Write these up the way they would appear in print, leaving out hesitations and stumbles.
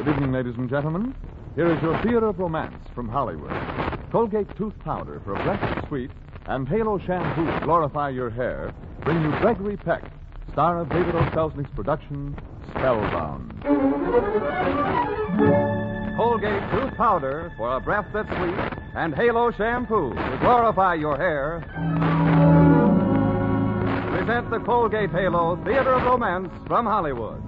Good evening, ladies and gentlemen. Here is your theater of romance from Hollywood. Colgate Tooth Powder for a breath of sweet and Halo Shampoo to glorify your hair bring you Gregory Peck, star of David O. Selznick's production, Spellbound. Colgate Tooth Powder for a breath that's sweet and Halo Shampoo to glorify your hair present the Colgate Halo Theater of Romance from Hollywood.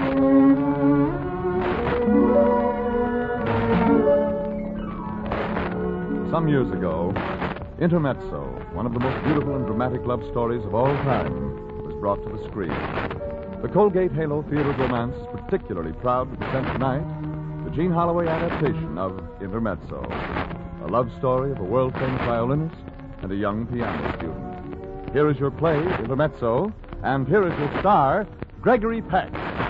Some years ago, Intermezzo, one of the most beautiful and dramatic love stories of all time, was brought to the screen. The Colgate Halo Theater of Romance is particularly proud to present tonight the Gene Holloway adaptation of Intermezzo, a love story of a world-famous violinist and a young piano student. Here is your play, Intermezzo, and here is your star, Gregory Peck.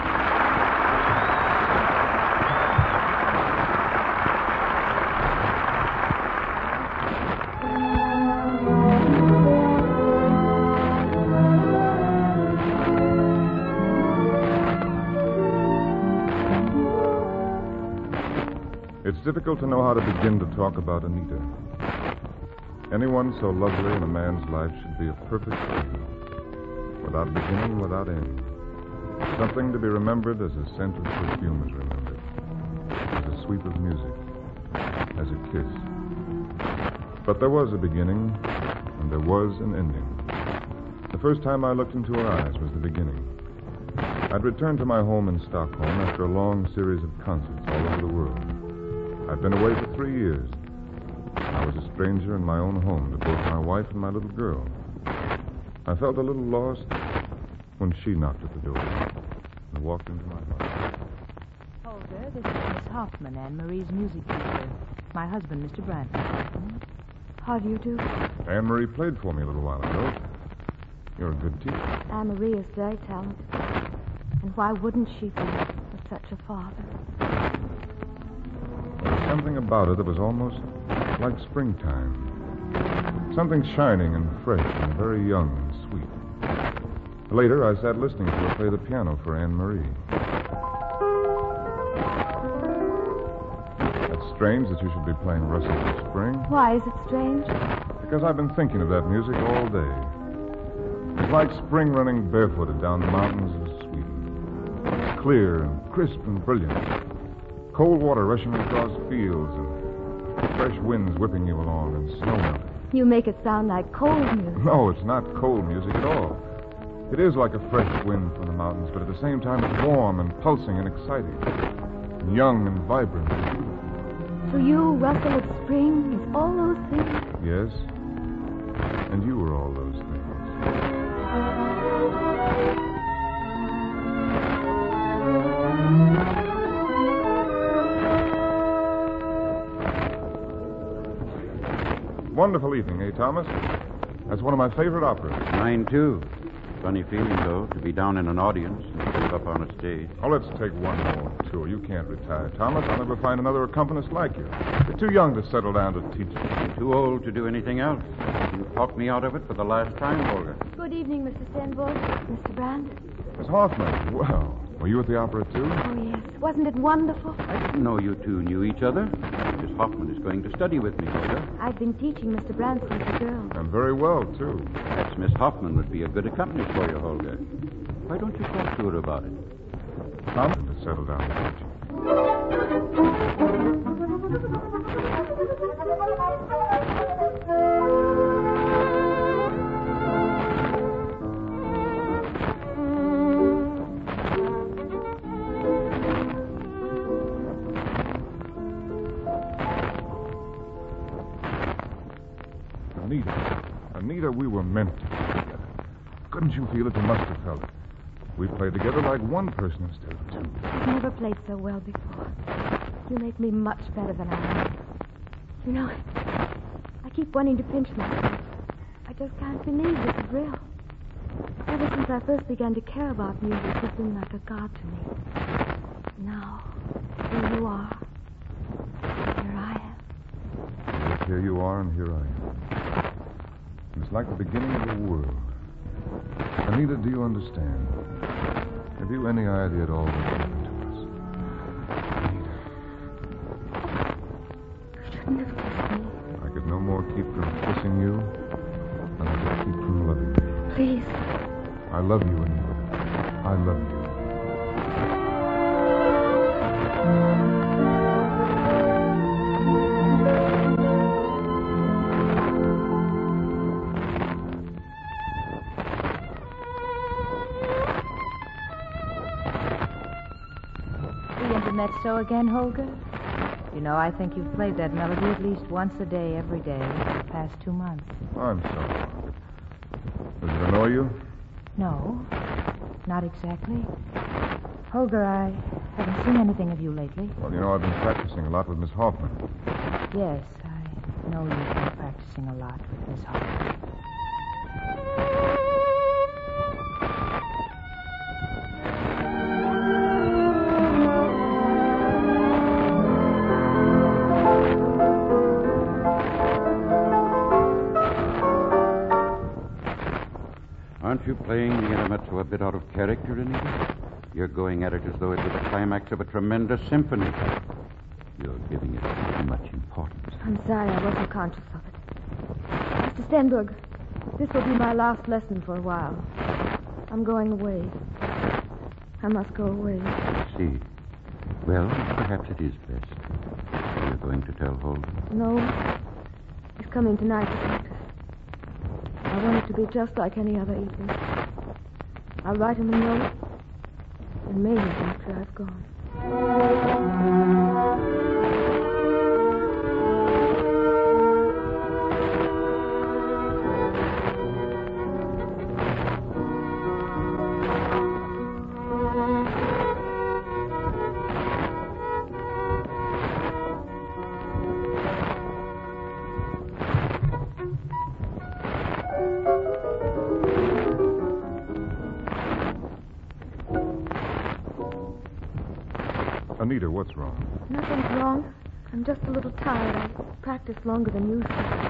It's difficult to know how to begin to talk about Anita. Anyone so lovely in a man's life should be a perfect angel, without beginning, without end. Something to be remembered as a scent of perfume is remembered, as a sweep of music, as a kiss. But there was a beginning, and there was an ending. The first time I looked into her eyes was the beginning. I'd returned to my home in Stockholm after a long series of concerts all over the world. I'd been away for 3 years. I was a stranger in my own home to both my wife and my little girl. I felt a little lost when she knocked at the door and walked into my heart. Holger, this is Miss Hoffman, Anne-Marie's music teacher. My husband, Mr. Brandt. How do you do? Anne-Marie played for me a little while ago. You're a good teacher. Anne-Marie is very talented. And why wouldn't she be with such a father? Something about it that was almost like springtime. Something shining and fresh and very young and sweet. Later, I sat listening to her play the piano for Anne-Marie. It's strange that you should be playing Russet in Spring. Why is it strange? Because I've been thinking of that music all day. It's like spring running barefooted down the mountains of Sweden. It's clear and crisp and brilliant. Cold water rushing across fields and fresh winds whipping you along and snow melting. You make it sound like cold music. No, it's not cold music at all. It is like a fresh wind from the mountains, but at the same time it's warm and pulsing and exciting. And young and vibrant. So you, Russell of Spring, is all those things? Yes. And you were all those things. Wonderful evening, eh, Thomas? That's one of my favorite operas. Mine, too. Funny feeling, though, to be down in an audience instead of up on a stage. Oh, let's take one more tour. You can't retire, Thomas. I'll never find another accompanist like you. You're too young to settle down to teaching. I'm too old to do anything else. You talked me out of it for the last time, Holger. Good evening, Mr. Stenborg. Mr. Brandt. Miss Hoffman. Well, were you at the opera, too? Oh, yes. Wasn't it wonderful? I didn't know you two knew each other. Miss Hoffman is going to study with me, Holger. I've been teaching Mr. Brandt since a girl. And very well, too. Perhaps Miss Hoffman would be a good accompanist for you, Holger. Why don't you talk to her about it? Thomas to settle down to teaching. Anita, we were meant to play together. Couldn't you feel it? You must have felt it. We played together like one person instead of two. I've never played so well before. You make me much better than I am. You know, I keep wanting to pinch myself. I just can't believe this is real. Ever since I first began to care about music, you've been like a god to me. Now, here you are. Here I am. Yes, here you are, and here I am. It's like the beginning of the world. Anita, do you understand? Have you any idea at all what's happened to us? Anita. Intermezzo again, Holger? You know, I think you've played that melody at least once a day, every day, for the past 2 months. I'm sorry, Margaret. Does it annoy you? No, not exactly. Holger, I haven't seen anything of you lately. Well, you know, I've been practicing a lot with Miss Hoffman. Yes, I know you've been practicing a lot with Miss Hoffman. Aren't you playing the Intermezzo a bit out of character, Anita? You're going at it as though it were the climax of a tremendous symphony. You're giving it too much importance. I'm sorry I wasn't conscious of it. Mr. Stenberg, this will be my last lesson for a while. I'm going away. I must go away. I see. Well, perhaps it is best. You're going to tell Holger? No. He's coming tonight to practice. I want it to be just like any other evening. I'll write him a note and mail it after I've gone. Anita, what's wrong? Nothing's wrong. I'm just a little tired. I practiced longer than usual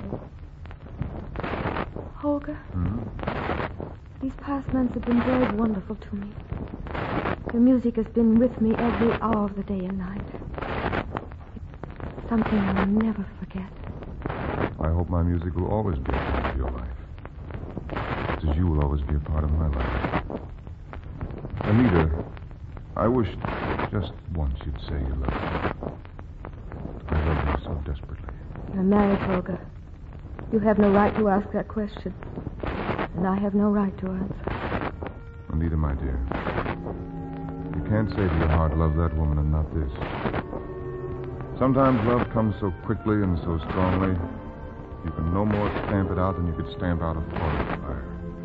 today. Holger, these past months have been very wonderful to me. Your music has been with me every hour of the day and night. It's something I'll never forget. I hope my music will always be a part of your life. Just as you will always be a part of my life. Anita, I wish just once you'd say you love me. I love you so desperately. You're married, Holger. You have no right to ask that question. And I have no right to answer. Anita, my dear, you can't say to your heart, love that woman and not this. Sometimes love comes so quickly and so strongly, you can no more stamp it out than you could stamp out a forest fire.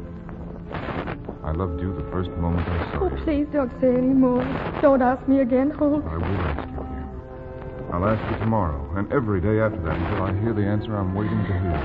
I loved you the first moment I saw you. Oh, please don't say any more. Don't ask me again, Holger. I will ask you again. I'll ask you tomorrow, and every day after that until I hear the answer I'm waiting to hear.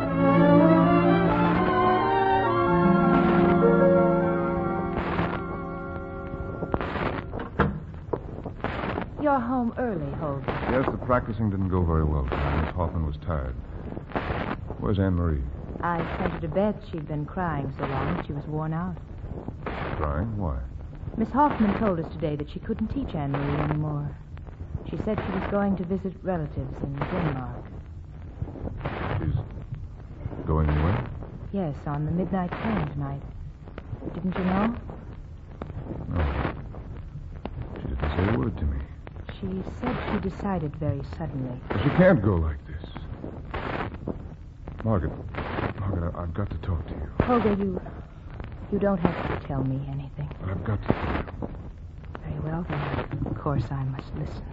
You're home early, Holger. Yes, the practicing didn't go very well today. Miss Hoffman was tired. Where's Anne-Marie? I sent her to bed. She'd been crying so long that she was worn out. Crying? Why? Miss Hoffman told us today that she couldn't teach Anne-Marie anymore. She said she was going to visit relatives in Denmark. She's going away? Yes, on the midnight train tonight. Didn't you know? No. She didn't say a word to me. She said she decided very suddenly. She can't go like this. Margaret, I've got to talk to you. Holger, you don't have to tell me anything. But I've got to tell you. Very well, then. Of course I must listen.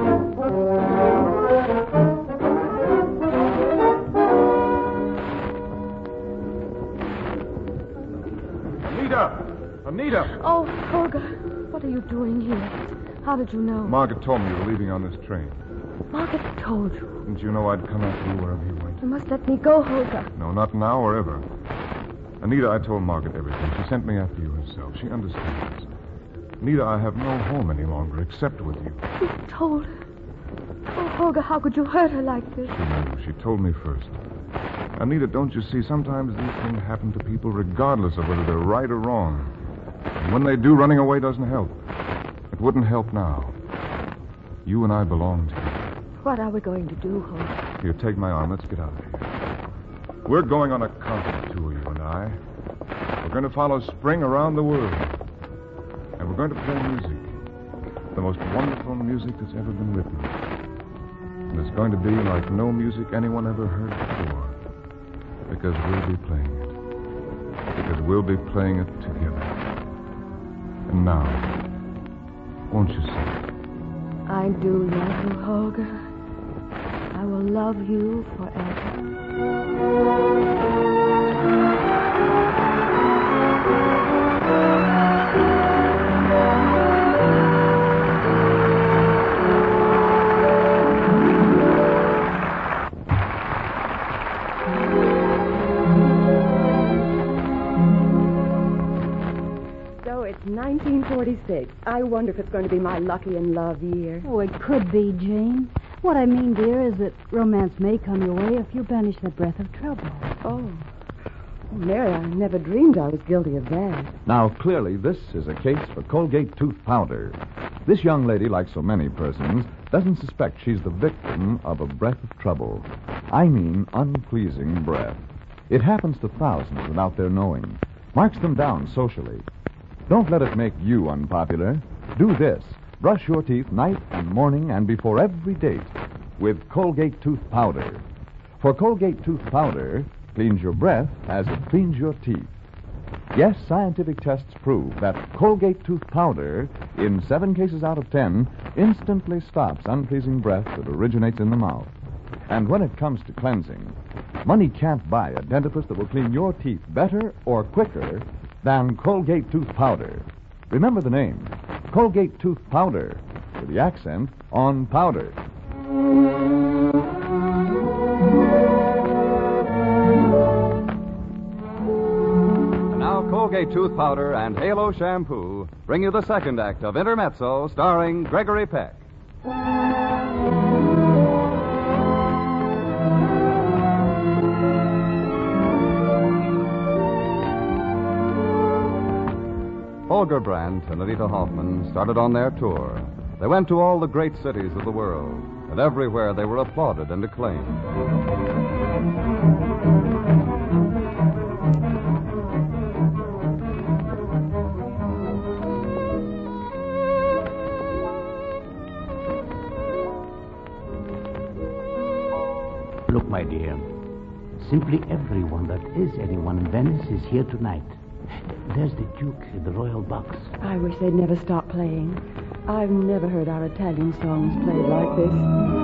Anita! Oh, Holger, what are you doing here? How did you know? Margaret told me you were leaving on this train. Margaret told you. Didn't you know I'd come after you wherever you went? You must let me go, Holger. No, not now or ever. Anita, I told Margaret everything. She sent me after you herself. She understands. Anita, I have no home any longer except with you. You told her. Oh, Holger, how could you hurt her like this? She knew. She told me first. Anita, don't you see, sometimes these things happen to people regardless of whether they're right or wrong. And when they do, running away doesn't help. It wouldn't help now. You and I belong together. What are we going to do, Holger? Here, take my arm. Let's get out of here. We're going on a concert tour, you and I. We're going to follow spring around the world. And we're going to play music. The most wonderful music that's ever been written. And it's going to be like no music anyone ever heard before. Because we'll be playing it. Because we'll be playing it together. And now, won't you sing it? I do love you, Holger. I will love you forever. So it's 1946. I wonder if it's going to be my lucky in love year. Oh, it could be, Jane. What I mean, dear, is that romance may come your way if you banish the breath of trouble. Oh, Mary, I never dreamed I was guilty of that. Now, clearly, this is a case for Colgate tooth powder. This young lady, like so many persons, doesn't suspect she's the victim of a breath of trouble. I mean unpleasing breath. It happens to thousands without their knowing. Marks them down socially. Don't let it make you unpopular. Do this. Brush your teeth night and morning and before every date with Colgate tooth powder. For Colgate tooth powder cleans your breath as it cleans your teeth. Yes, scientific tests prove that Colgate tooth powder, in 7 cases out of 10, instantly stops unpleasing breath that originates in the mouth. And when it comes to cleansing, money can't buy a dentifrice that will clean your teeth better or quicker than Colgate tooth powder. Remember the name, Colgate tooth powder, with the accent on powder. And now Colgate tooth powder and Halo shampoo bring you the second act of Intermezzo, starring Gregory Peck. Holger Brandt and Anita Hoffman started on their tour. They went to all the great cities of the world, and everywhere they were applauded and acclaimed. Look, my dear, simply everyone that is anyone in Venice is here tonight. There's the Duke in the royal box. I wish they'd never stop playing. I've never heard our Italian songs played like this.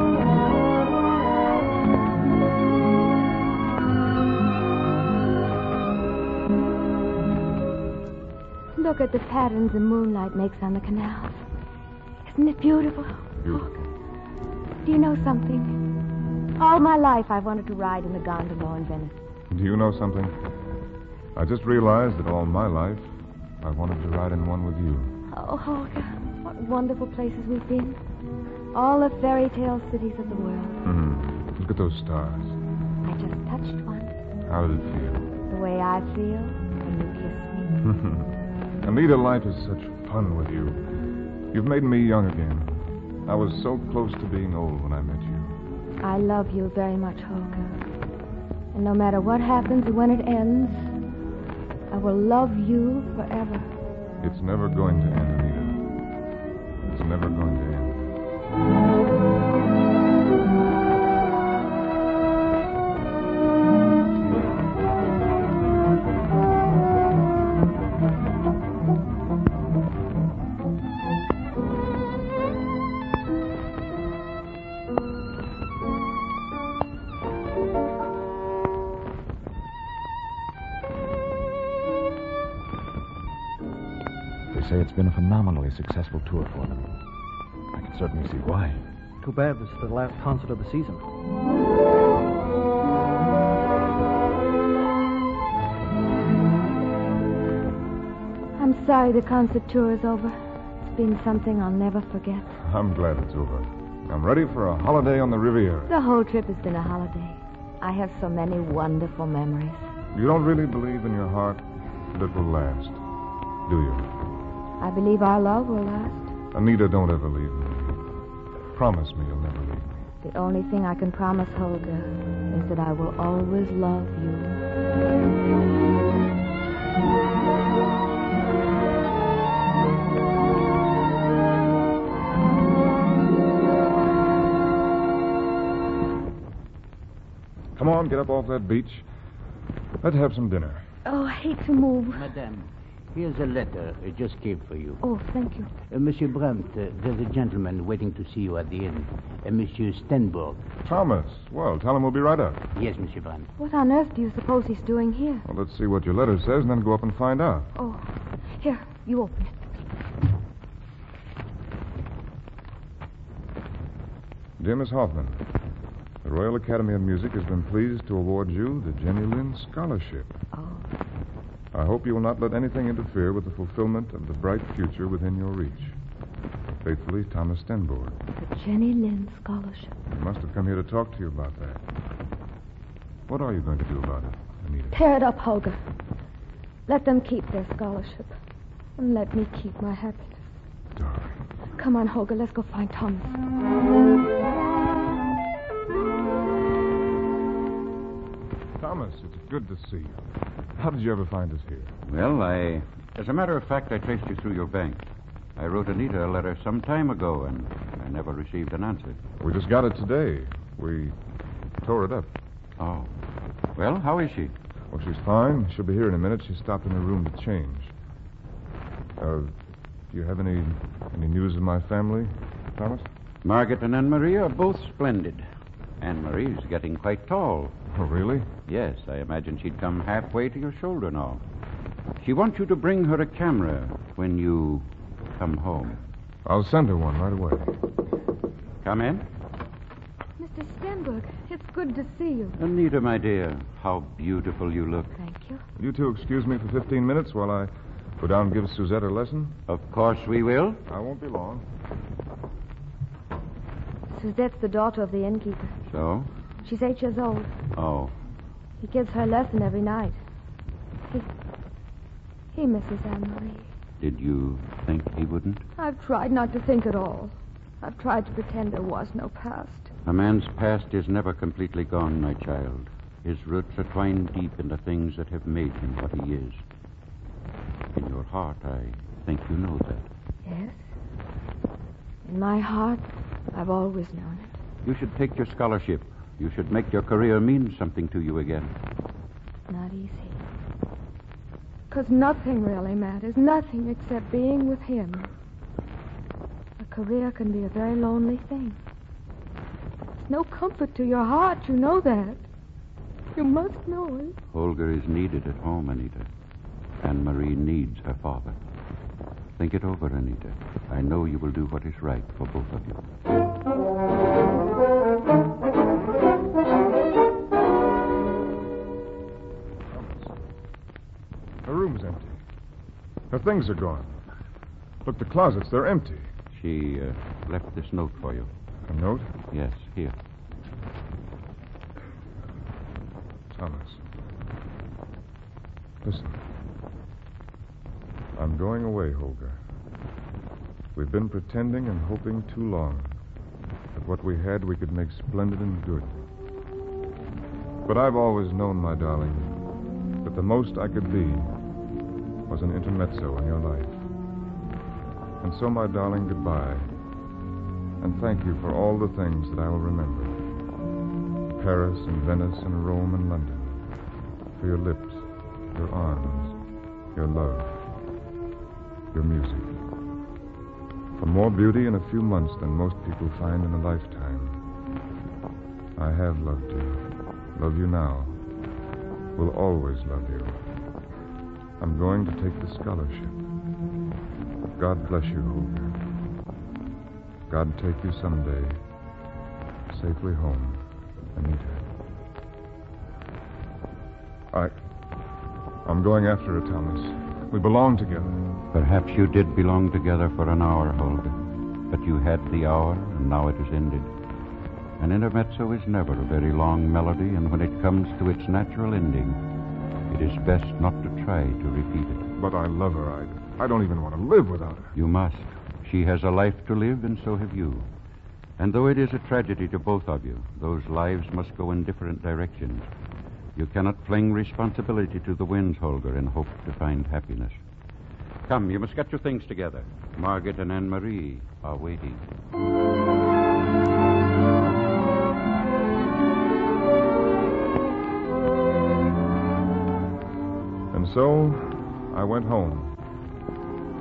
Look at the patterns the moonlight makes on the canals. Isn't it beautiful? Beautiful. Do you know something? All my life I've wanted to ride in a gondola in Venice. Do you know something? I just realized that all my life I wanted to ride in one with you. Oh, Holger, what wonderful places we've been. All the fairy tale cities of the world. Look at those stars. I just touched one. How did it feel? The way I feel when you kiss me. Anita, life is such fun with you. You've made me young again. I was so close to being old when I met you. I love you very much, Holger. And no matter what happens or when it ends, I will love you forever. It's never going to end, Anita. It's never going to end. They say it's been a phenomenally successful tour for them. I can certainly see why. Too bad this is the last concert of the season. I'm sorry the concert tour is over. It's been something I'll never forget. I'm glad it's over. I'm ready for a holiday on the Riviera. The whole trip has been a holiday. I have so many wonderful memories. You don't really believe in your heart that it will last, do you? I believe our love will last. Anita, don't ever leave me. Promise me you'll never leave me. The only thing I can promise, Holger, is that I will always love you. Come on, get up off that beach. Let's have some dinner. Oh, I hate to move. Madame, Here's a letter. It just came for you. Oh, thank you. Monsieur Brandt, there's a gentleman waiting to see you at the inn. Monsieur Stenborg. Thomas. Well, tell him we'll be right up. Yes, Monsieur Brandt. What on earth do you suppose he's doing here? Well, let's see what your letter says and then go up and find out. Oh, here, you open it. Dear Miss Hoffman, the Royal Academy of Music has been pleased to award you the Jenny Lind Scholarship. Oh. I hope you will not let anything interfere with the fulfillment of the bright future within your reach. Faithfully, Thomas Stenborg. The Jenny Lind Scholarship. I must have come here to talk to you about that. What are you going to do about it, Anita? Tear it up, Holger. Let them keep their scholarship. And let me keep my happiness. Darling. Come on, Holger, let's go find Thomas. Thomas, it's good to see you. How did you ever find us here? Well, as a matter of fact, I traced you through your bank. I wrote Anita a letter some time ago, and I never received an answer. We just got it today. We tore it up. Oh. Well, how is she? Oh, she's fine. She'll be here in a minute. She stopped in her room to change. Do you have any news of my family, Thomas? Margaret and Anne-Marie are both splendid. Anne-Marie's getting quite tall. Oh, really? Yes, I imagine she'd come halfway to your shoulder now. She wants you to bring her a camera when you come home. I'll send her one right away. Come in. Mr. Stenberg, it's good to see you. Anita, my dear, how beautiful you look. Thank you. Will you two excuse me for 15 minutes while I go down and give Suzette her lesson? Of course we will. I won't be long. Suzette's the daughter of the innkeeper. So? She's 8 years old. Oh. He gives her a lesson every night. He misses Anne-Marie. Did you think he wouldn't? I've tried not to think at all. I've tried to pretend there was no past. A man's past is never completely gone, my child. His roots are twined deep in the things that have made him what he is. In your heart, I think you know that. Yes. In my heart, I've always known it. You should take your scholarship. You should make your career mean something to you again. Not easy. Because nothing really matters. Nothing except being with him. A career can be a very lonely thing. It's no comfort to your heart. You know that. You must know it. Holger is needed at home, Anita. Anne-Marie needs her father. Think it over, Anita. I know you will do what is right for both of you. Her room's empty. Her things are gone. Look, the closets, they're empty. She left this note for you. A note? Yes, here. Thomas. Listen. I'm going away, Holger. We've been pretending and hoping too long that what we had we could make splendid and good. But I've always known, my darling, that the most I could be was an intermezzo in your life. And so, my darling, goodbye. And thank you for all the things that I will remember. Paris and Venice and Rome and London. For your lips, your arms, your love, your music. For more beauty in a few months than most people find in a lifetime. I have loved you. Love you now. Will always love you. I'm going to take the scholarship. God bless you, Holger. God take you someday safely home, Anita. I'm going after her, Thomas. We belong together. Perhaps you did belong together for an hour, Holger. But you had the hour, and now it is ended. An intermezzo is never a very long melody, and when it comes to its natural ending, it is best not to try to repeat it. But I love her. I don't even want to live without her. You must. She has a life to live, and so have you. And though it is a tragedy to both of you, those lives must go in different directions. You cannot fling responsibility to the winds, Holger, and hope to find happiness. Come, you must get your things together. Margaret and Anne-Marie are waiting. And so, I went home.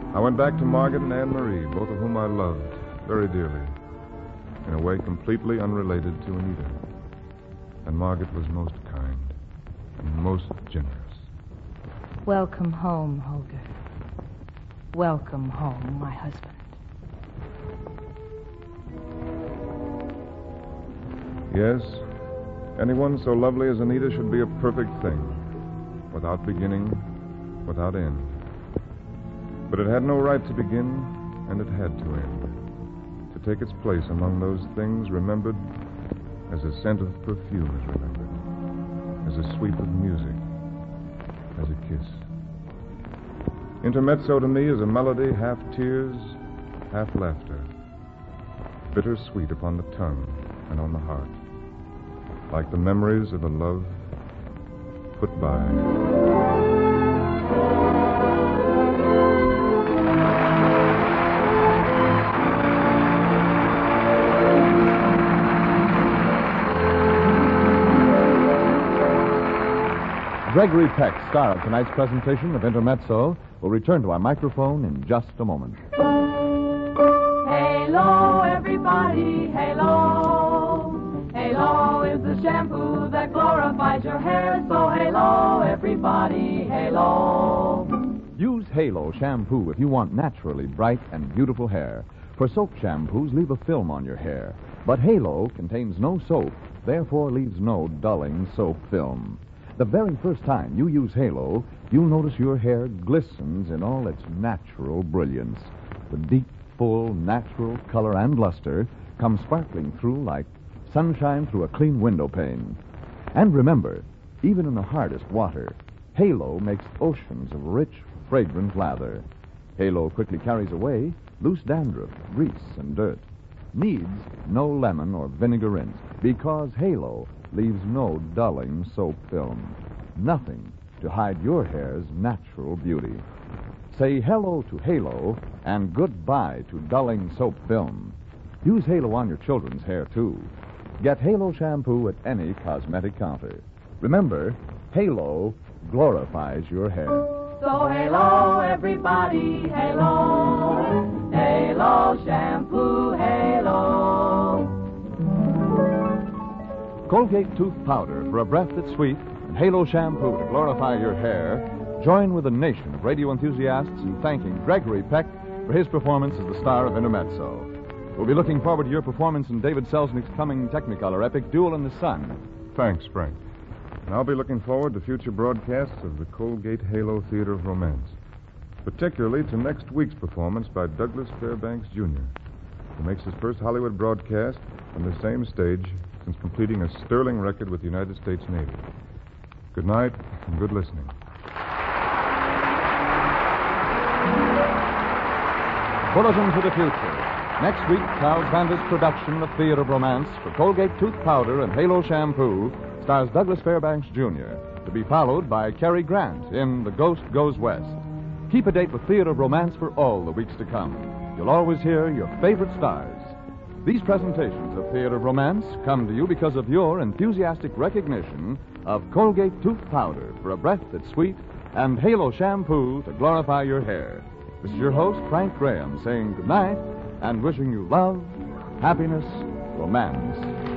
I went back to Margaret and Anne Marie, both of whom I loved very dearly, in a way completely unrelated to Anita. And Margaret was most kind and most generous. Welcome home, Holger. Welcome home, my husband. Yes, anyone so lovely as Anita should be a perfect thing, without beginning, without end. But it had no right to begin, and it had to end, to take its place among those things remembered as a scent of perfume is remembered, as a sweep of music, as a kiss. Intermezzo to me is a melody half tears, half laughter, bittersweet upon the tongue and on the heart, like the memories of a love put by. Gregory Peck, star of tonight's presentation of Intermezzo, will return to our microphone in just a moment. Halo, everybody, halo. Halo is the shampoo that glorifies your hair. So halo, everybody, halo. Use Halo shampoo if you want naturally bright and beautiful hair. For soap shampoos leave a film on your hair. But Halo contains no soap, therefore leaves no dulling soap film. The very first time you use Halo, you'll notice your hair glistens in all its natural brilliance. The deep, full, natural color and luster come sparkling through like sunshine through a clean window pane. And remember, even in the hardest water, Halo makes oceans of rich, fragrant lather. Halo quickly carries away loose dandruff, grease, and dirt. Needs no lemon or vinegar rinse because Halo leaves no dulling soap film. Nothing to hide your hair's natural beauty. Say hello to Halo and goodbye to dulling soap film. Use Halo on your children's hair, too. Get Halo shampoo at any cosmetic counter. Remember, Halo glorifies your hair. So halo, everybody, halo. Halo shampoo, halo. Colgate tooth powder for a breath that's sweet and Halo shampoo to glorify your hair. Join with a nation of radio enthusiasts in thanking Gregory Peck for his performance as the star of Intermezzo. We'll be looking forward to your performance in David Selznick's coming Technicolor epic, Duel in the Sun. Thanks, Frank. And I'll be looking forward to future broadcasts of the Colgate Halo Theater of Romance, particularly to next week's performance by Douglas Fairbanks, Jr., who makes his first Hollywood broadcast on the same stage since completing a sterling record with the United States Navy. Good night and good listening. Bulletin for the future. Next week, Charles Vander's production of Theater of Romance for Colgate tooth powder and Halo shampoo stars Douglas Fairbanks, Jr., to be followed by Cary Grant in The Ghost Goes West. Keep a date with Theater of Romance for all the weeks to come. You'll always hear your favorite stars. These presentations of Theater of Romance come to you because of your enthusiastic recognition of Colgate tooth powder for a breath that's sweet and Halo shampoo to glorify your hair. This is your host, Frank Graham, saying good night and wishing you love, happiness, romance.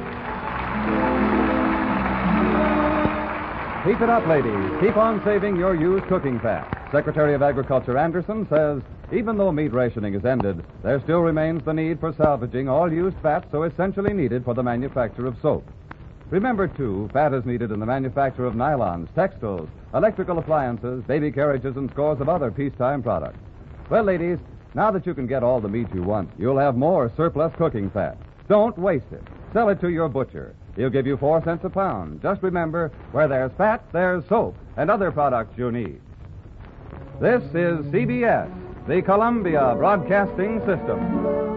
Keep it up, ladies. Keep on saving your used cooking fat. Secretary of Agriculture Anderson says even though meat rationing is ended, there still remains the need for salvaging all used fat so essentially needed for the manufacture of soap. Remember, too, fat is needed in the manufacture of nylons, textiles, electrical appliances, baby carriages, and scores of other peacetime products. Well, ladies, now that you can get all the meat you want, you'll have more surplus cooking fat. Don't waste it. Sell it to your butcher. He'll give you 4 cents a pound. Just remember, where there's fat, there's soap and other products you need. This is CBS, the Columbia Broadcasting System.